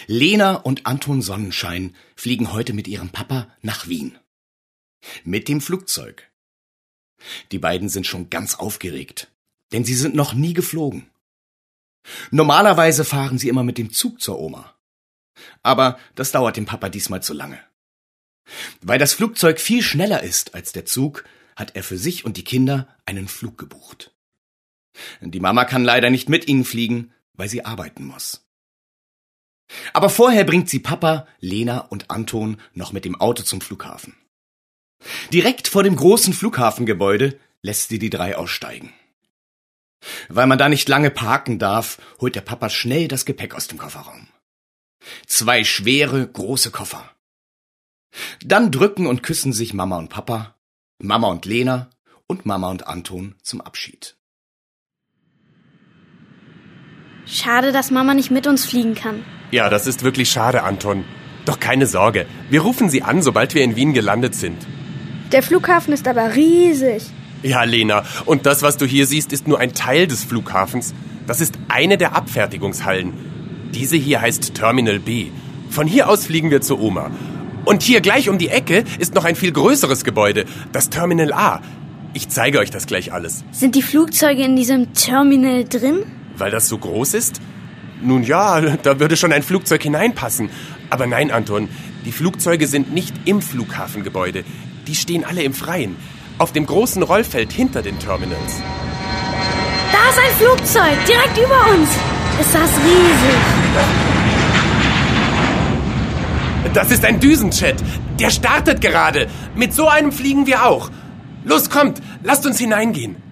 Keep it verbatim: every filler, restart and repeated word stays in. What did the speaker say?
Lena und Anton Sonnenschein fliegen heute mit ihrem Papa nach Wien. Mit dem Flugzeug. Die beiden sind schon ganz aufgeregt, denn sie sind noch nie geflogen. Normalerweise fahren sie immer mit dem Zug zur Oma. Aber das dauert dem Papa diesmal zu lange. Weil das Flugzeug viel schneller ist als der Zug, hat er für sich und die Kinder einen Flug gebucht. Die Mama kann leider nicht mit ihnen fliegen, weil sie arbeiten muss. Aber vorher bringt sie Papa, Lena und Anton noch mit dem Auto zum Flughafen. Direkt vor dem großen Flughafengebäude lässt sie die drei aussteigen. Weil man da nicht lange parken darf, holt der Papa schnell das Gepäck aus dem Kofferraum. Zwei schwere, große Koffer. Dann drücken und küssen sich Mama und Papa, Mama und Lena und Mama und Anton zum Abschied. Schade, dass Mama nicht mit uns fliegen kann. Ja, das ist wirklich schade, Anton. Doch keine Sorge, wir rufen sie an, sobald wir in Wien gelandet sind. Der Flughafen ist aber riesig. Ja, Lena, und das, was du hier siehst, ist nur ein Teil des Flughafens. Das ist eine der Abfertigungshallen. Diese hier heißt Terminal B. Von hier aus fliegen wir zur Oma. Und hier gleich um die Ecke ist noch ein viel größeres Gebäude, das Terminal A. Ich zeige euch das gleich alles. Sind die Flugzeuge in diesem Terminal drin? Weil das so groß ist? Nun ja, da würde schon ein Flugzeug hineinpassen. Aber nein, Anton, die Flugzeuge sind nicht im Flughafengebäude. Die stehen alle im Freien, auf dem großen Rollfeld hinter den Terminals. Da ist ein Flugzeug, direkt über uns. Ist das riesig. Das ist ein Düsenjet. Der startet gerade. Mit so einem fliegen wir auch. Los, kommt, lasst uns hineingehen.